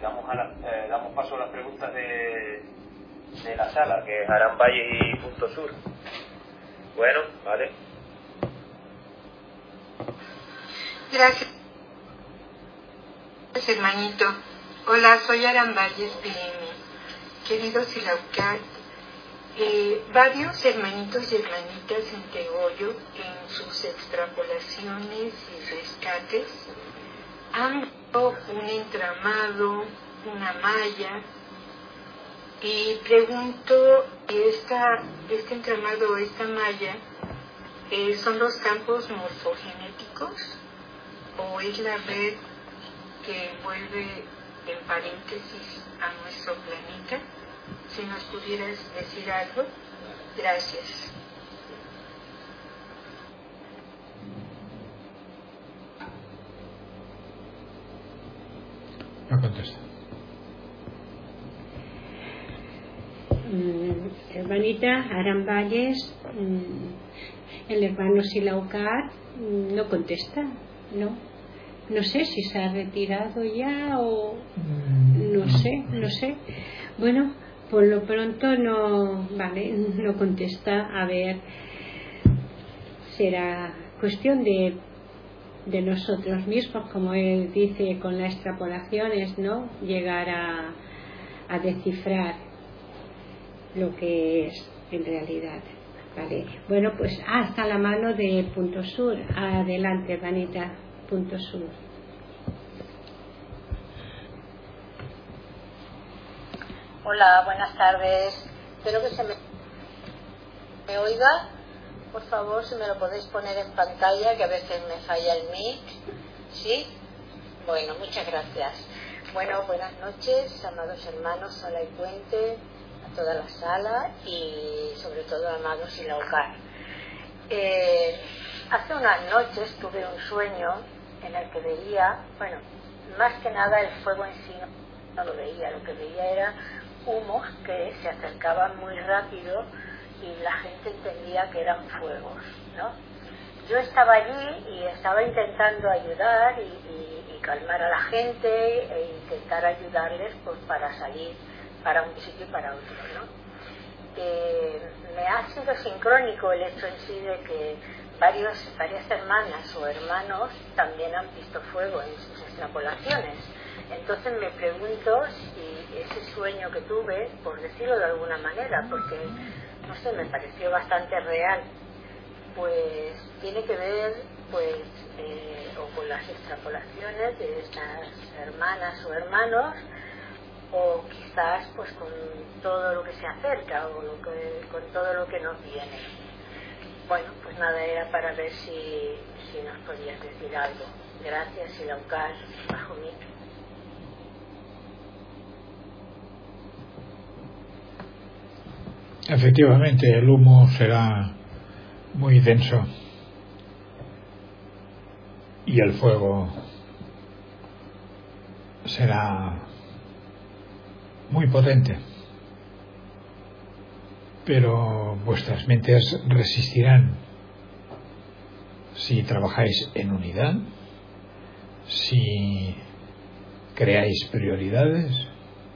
damos paso a las preguntas de la sala, que es Arán Valle y Punto Sur. Bueno, vale. Gracias, hermanito. Hola, soy Arán Valles PM. Querido Silaucar, varios hermanitos y hermanitas en Tegollo, en sus extrapolaciones y rescates, han visto un entramado, una malla, y pregunto, ¿este entramado o esta malla son los campos morfogenéticos o es la red que envuelve en paréntesis a nuestro planeta? Si nos pudieras decir algo, gracias. No contesta. Hermanita Arán Valles, el hermano Silaucar no contesta, no sé si se ha retirado ya o no sé. Bueno, por lo pronto no contesta. A ver, será cuestión de nosotros mismos, como él dice, con las extrapolaciones, llegar a descifrar lo que es en realidad. Vale. Bueno, pues hasta la mano de Punto Sur. Adelante, hermanita, Punto Sur. Hola, buenas tardes. Espero que se me oiga. Por favor, si me lo podéis poner en pantalla, que a veces me falla el mic. ¿Sí? Bueno, muchas gracias. Bueno, buenas noches, amados hermanos Sala y Puente, a toda la sala y sobre todo a amados Silaucar. Hace unas noches tuve un sueño en el que veía, más que nada el fuego en sí no lo veía, lo que veía era humos que se acercaban muy rápido y la gente entendía que eran fuegos, ¿no? Yo estaba allí y estaba intentando ayudar y calmar a la gente e intentar ayudarles pues para salir para un sitio y para otro, ¿no? Me ha sido sincrónico el hecho en sí de que varias hermanas o hermanos también han visto fuego en sus extrapolaciones. Entonces me pregunto si ese sueño que tuve, por decirlo de alguna manera, porque no sé, me pareció bastante real, pues tiene que ver o con las extrapolaciones de estas hermanas o hermanos, o quizás pues con todo lo que se acerca o con todo lo que nos viene. Bueno, pues nada, era para ver si nos podías decir algo. Gracias, Silaucar, bajo mí. Efectivamente, el humo será muy denso y el fuego será muy potente, pero vuestras mentes resistirán si trabajáis en unidad, si creáis prioridades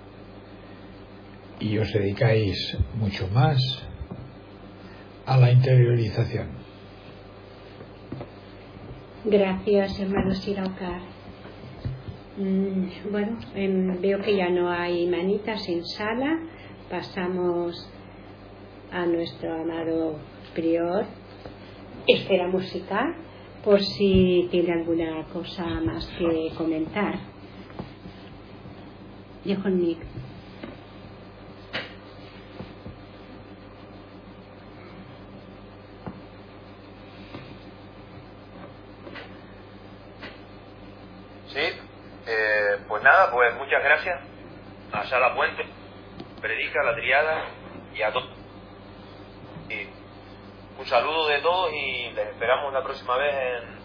y os dedicáis mucho más a la interiorización. Gracias, hermano Silaucar. Bueno, veo que ya no hay manitas en sala. Pasamos a nuestro amado prior. Espera música, por si tiene alguna cosa más que comentar. Dejo el mic. Pues nada, pues muchas gracias a Sala Puente, Predica, La Triada y a todos. Un saludo de todos y les esperamos la próxima vez en...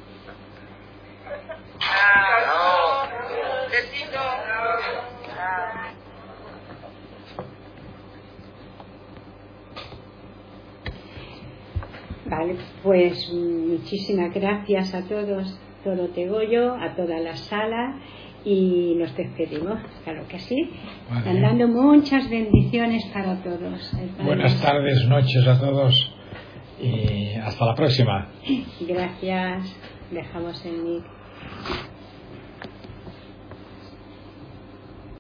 Vale, pues muchísimas gracias a todos, todo Tegollo, a toda la sala, y nos despedimos, claro que sí, Vale. dando muchas bendiciones para todos. Buenas tardes, noches a todos y hasta la próxima. Gracias, dejamos el mic.